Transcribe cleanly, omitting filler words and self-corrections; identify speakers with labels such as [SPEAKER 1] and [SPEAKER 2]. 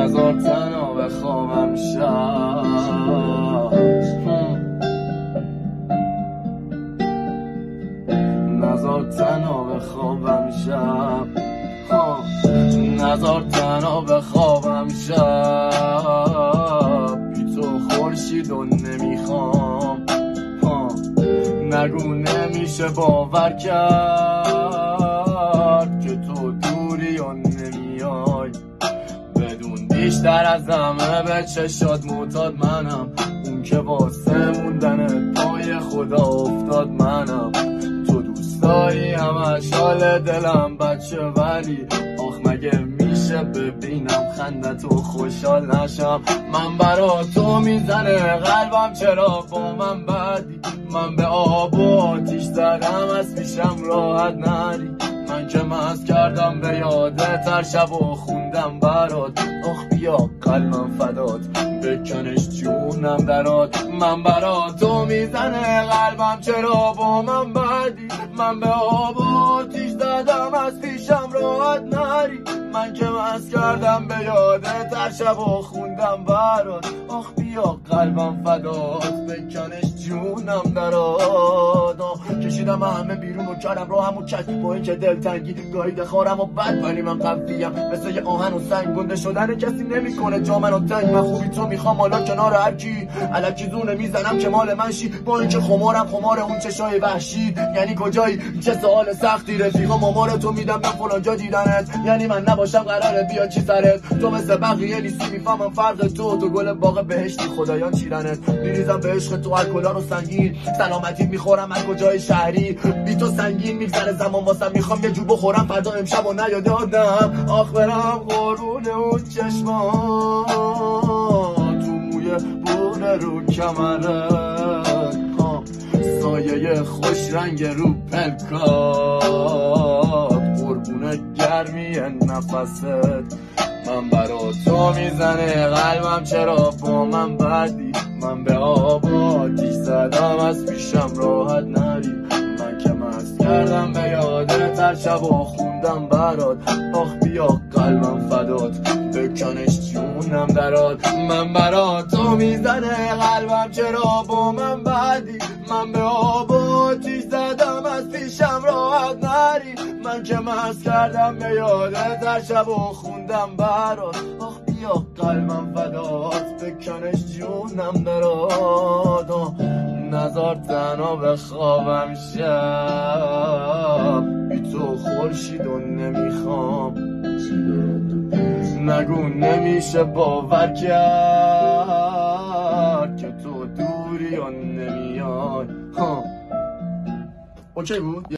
[SPEAKER 1] نزار تنها بخوابم شب، نزار تنها بخوابم شب، نزار تنها بخوابم شب، بی تو خورشید و نمیخوام، نگو نمیشه باور کرد که تو دوری و نمیای، بدون بیشتر از همه به چشات معتاد منم، اون که واسه موندن پای خدا افتاد منم، تو دوست داری همش حال دلم بچه، ولی آخ مگه میشه ببینم خندت و خوشحال نشم؟ من برا تو میزنه قلبم، چرا با من بدی؟ من به آب و آتیش زدم از پیشم راحت نری، من که مست کردم به یادت هر شب و خوندم برات، آخ بیا قلبم فدات بکنش جونم درات، من برا تو میزنه قلبم، چرا با من بدی؟ من به آب و آتیش زدم از پیشم راحت نری، من که مست کردم به یادت هر شب و خوندم برات، آخ بیا قلبم فدات بکنش جونم درات، کشیدم همه بیرون و کردم راهم و چک، با اینکه دلتنگی گاهی دخارم و بد، ولی من قویم مثل یه آهن و سنگ، گنده شدن کسی نمیکنه جا منو تنگ، من خوبی تو میخوام حالا کنار هر کی، الکی دونه میزنم که مال من شی، با اینکه خمارم خمار اون چشای وحشی، یعنی کجایی چه سوال سختی، رفیقا مامار تو میدم به فلان جا دیدنت، یعنی من نباشم قراره بیا چی سرت، تو مثل بقیه نیستی میفهمم فرق تو گل باغ بهشتی خدایان چیرنت، میریزم به عشق تو الکلا و سنگین، سلامتی میخورم از کجای شهری، بی تو سنگین میگذره زمان واسم، میخوام یه جو بخورم فردا امشب و نیاد آدم، آخ برم قرون اون چشمان، تو موی بونه رو کمرت، سایه خوش رنگ رو پلکات، قربون گرمی نفست، من برا تو میزنه قلبم، چرا با من بدی؟ من به آب و آتیش زدم از پیشم راحت نری، من که مست کردم به یادت هر شب و خوندم برات، آخ بیا قلبم فدات بکنش جونم درات، من برا تو میزنه قلبم، چرا با من بدی؟ من به آب و آتیش زدم از پیشم راحت نری، من که مست کردم به یادت هر شب و خوندم برات، آخ بیا قلبم فدات بکنش جونم درات، نزار تنها بخوابم شب، بی تو خورشید و نمیخوام، نگو نمیشه باور کرد که تو دوری و نمیای. اوکی بود؟